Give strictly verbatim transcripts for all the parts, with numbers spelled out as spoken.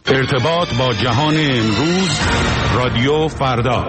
ارتباط با جهان امروز، رادیو فردا.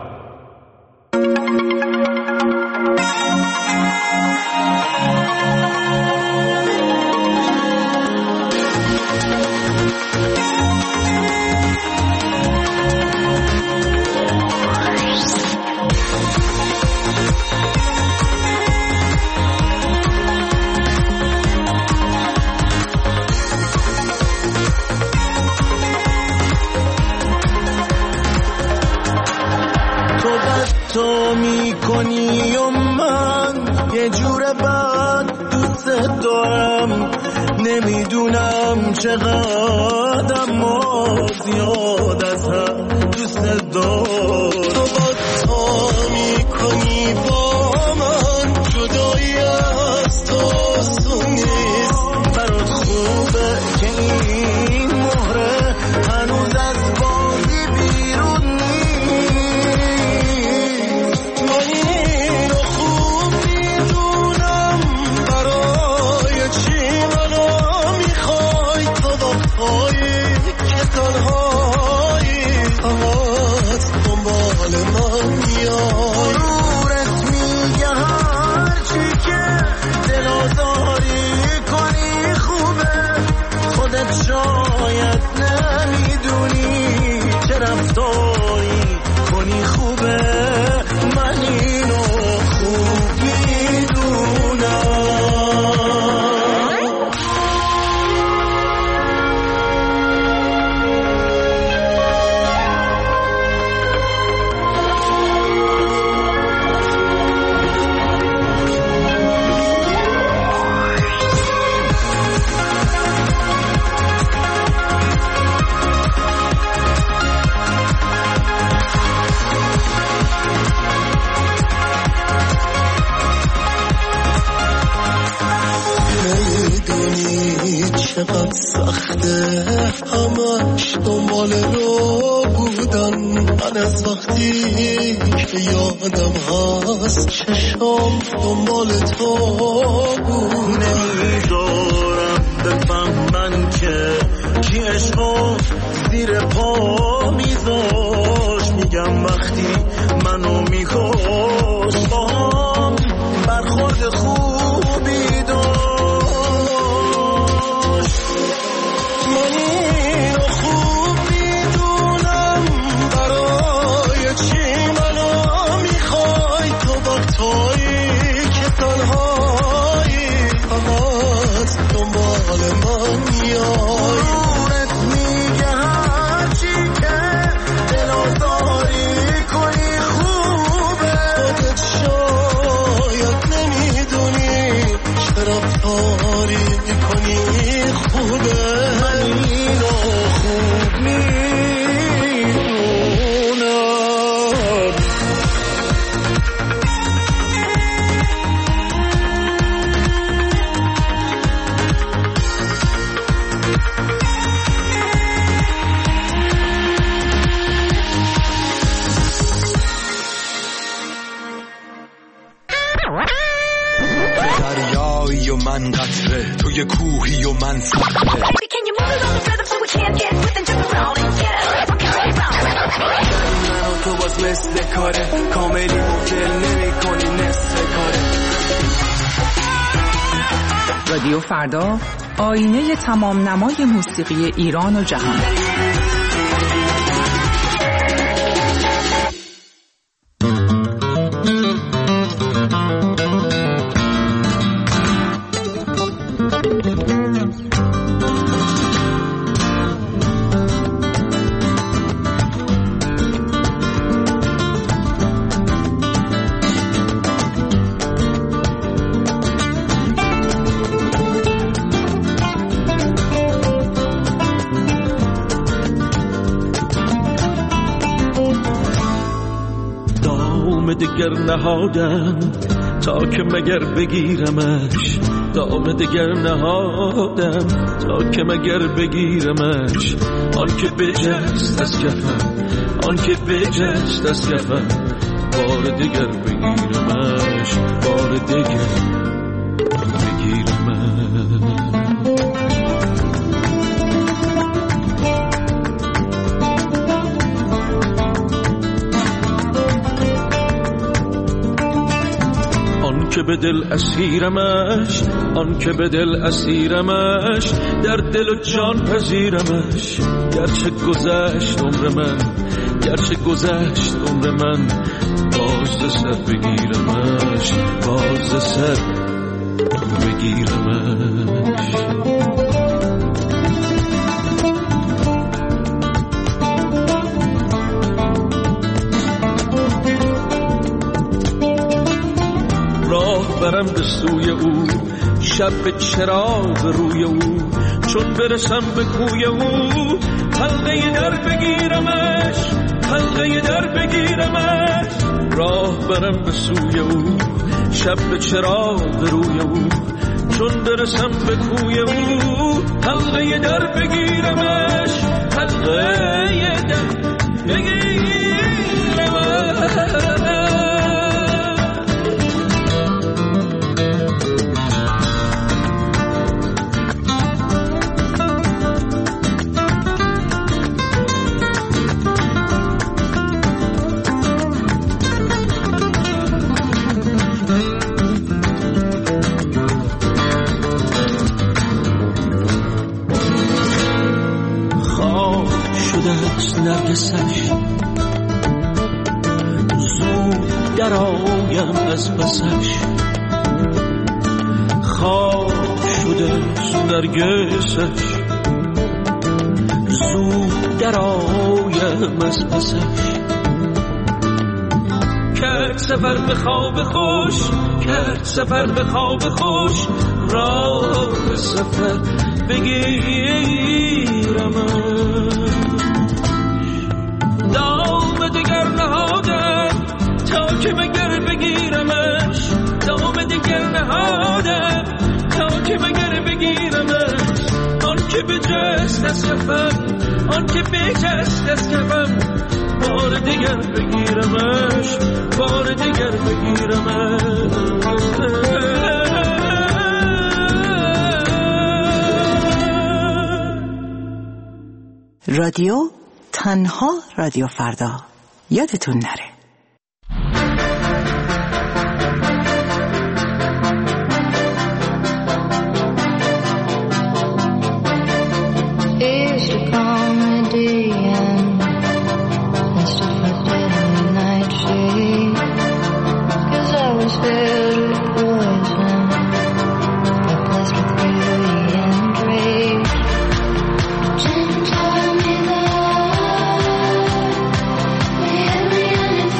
تو میکنی و من یه جور بد دوست دارم، نمیدونم چقدر اما زیاد از هم دوست دارم. تو با تا میکنی با من، جدایی از تو آسون نیست. برات خوبه که این مهره هنوز از بازی بیرون نیست. شاید نمیدونی چه رفتاری کنی خوبه، من اینو خوب میدونم. چقدر سخته همش دنبال رو بودن. من از وقتی که یادم هست چشم دنبال تو بود. نمیذارم بفهمن که کی عشقو زیر پا میذاش. میگم وقتی منو میخواست با هم برخورد خوبی داشت. دریایی و من قطره، توی کوهی و من صخره. تو باز مثل کاره کاملی ممکن نمی کنی نصف کاره. رادیو فردا، آینه تمام نمای موسیقی ایران و جهان. دگر نهادم تا که مگر بگیرمش، دام دگر نهادم تا که مگر بگیرمش. آن که بجست از کفم، آن که بجست از کفم، بار دگر بگیرمش، بار دگر بگیرمش. که به دل اسیرمش، آن که به دل اسیرمش، در دل و جان پذیرمش. گرچه گذشت عمر من، گرچه گذشت عمر من، باز سر بگیرمش، باز سر بگیرمش. راه برم به سوی او، شب به چراغ روی او، چون برسم به کوی او، حلقه در بگیرمش، حلقه در بگیرمش. راه برم به سوی او، شب به چراغ روی او، چون برسم به کوی او، حلقه در بگیرمش، حلقه در بگیرمش. نرگسش زود در آیم از پسش، خواب شده نرگسش زود در آیم از پسش. کرد سفر به خواب خوش، کرد سفر به خواب خوش، راه سفر بگیرمش. دام دگر نهادم تا که مگر بگیرمش، دام دگر نهادم تا که مگر بگیرمش. آن که به جست از کفم، آن که به جست از کفم، بار دیگر بگیرمش، بار دیگر بگیرمش. رادیو تنها رادیو فردا، یادتون نره. Tell me that we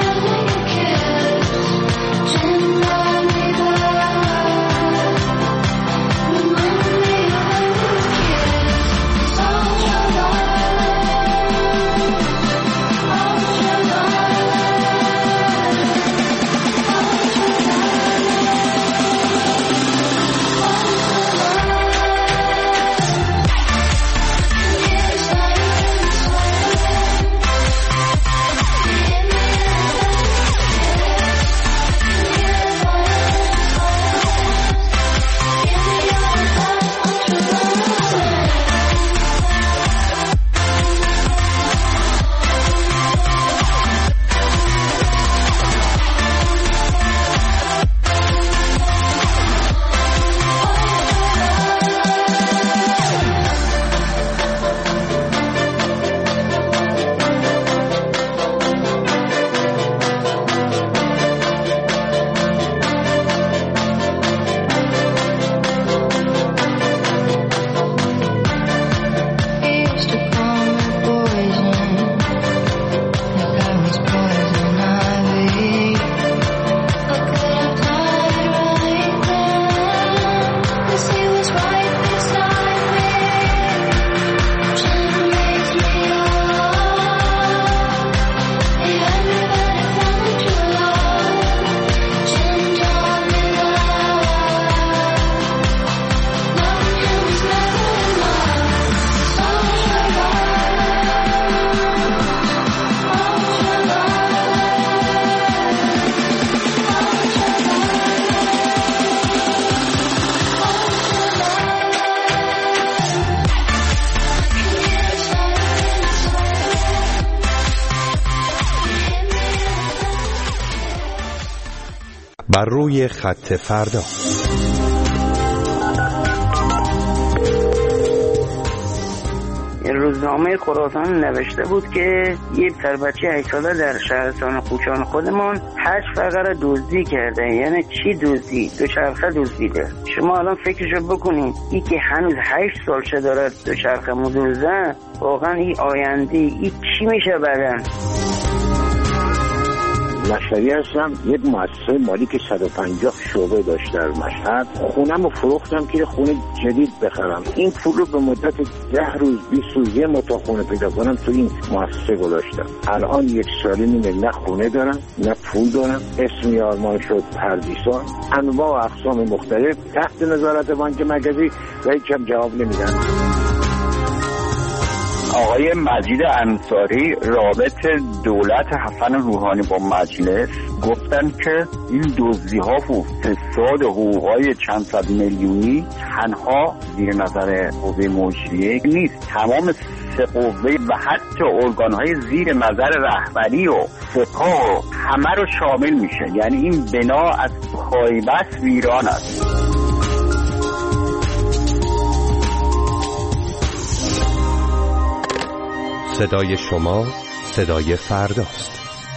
بر روی خط فردا. روزنامه خراسان نوشته بود که یه پسر بچه هشت ساله در شهرستان کوچان خودمان هشت فقره دزدی کرده. یعنی چی دزدی؟ دوچرخه دزدیده. شما الان فکرشو بکنید، این که هنوز هشت سال چه داره دوچرخه مدوزه، واقعا این آینده این چی میشه بعدن؟ مشهدی هستم، یک مؤسسه مالی که صد و پنجاه شعبه داشت در مشهد. خونم رو فروختم که خونه جدید بخرم. این پول رو به مدت ده روز بیست روز یه متا خونه پیدا کنم تو این مؤسسه گذاشتم. الان یک سالی نیمه نه خونه دارم نه پول دارم. اسمی آرمان شد پردیسان، انواع و اقسام مختلف تحت نظارت بانک مرکزی و هیچ هم جواب نمیدن. آقای مجید انصاری رابط دولت حسن روحانی با مجلس گفتن که این دزدی ها و فساد حقوقای چند صد میلیونی تنها زیر نظر قوه مجریه نیست، تمام سه قوه و حتی ارگان های زیر نظر رهبری و سپاه و همه رو شامل میشه. یعنی این بنا از پایبست ویران است. صدای شما صدای فرداست.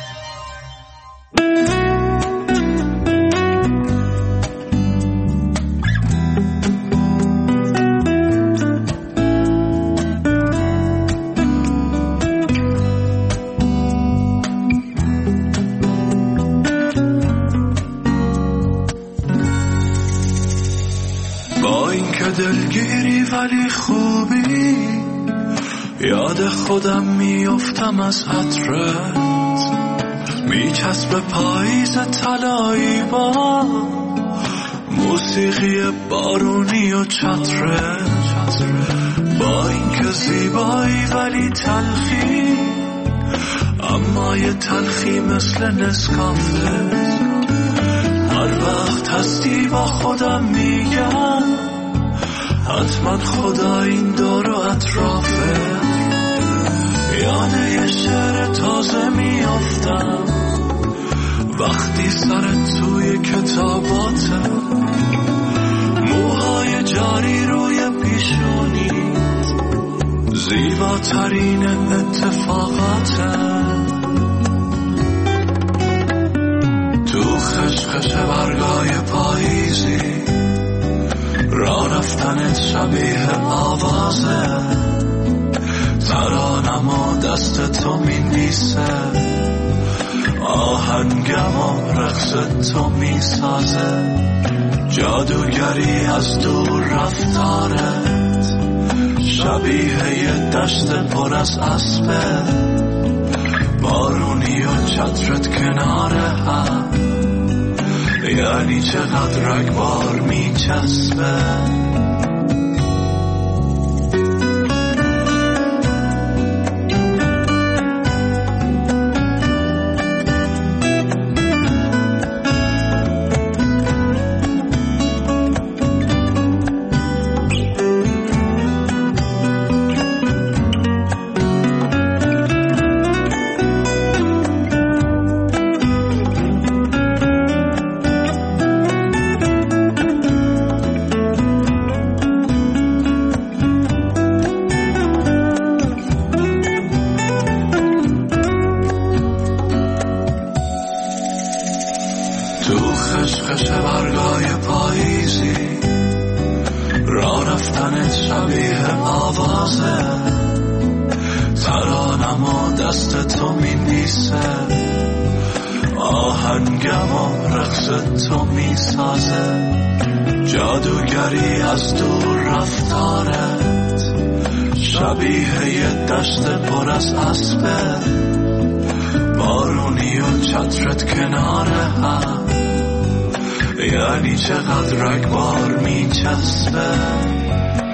با اینکه دلگیری ولی خوبی، یاد خودم میافتم از عطرت، میچسب پاییز طلایی با موسیقی بارونی و چترت. با اینکه زیبایی ولی تلخی، اما یه تلخی مثل نسکافه. هر وقت هستی با خودم میگم حتما خدا این دور و اطرافه. یاد یه شعر تازه میافتم وقتی سرت توی کتاباته، موهای جاری روی پیشونی، زیباترین اتفاقاته. تو خشخش برگای پاییزی، راه رفتنت شبیه آوازه، ترانم و دست تو می‌نویسه، آهنگم و رقص تو میسازه. جادوگری از دور رفتارت، شبیه یه دشت پر از اسبه، بارونی و چترت کنار هم، یعنی چقدر رگبار میچسبه. خشخش برگای پاییزی، راه رفتنت شبیه آوازه، ترانم و دست تو می‌نویسه، آهنگم و رقص تو میسازه. جادوگری از دور رفتارت، شبیه یه دشت پر از اسبه، بارونی و چترت کنار هم، یعنی چقدر رگبار میچسبه.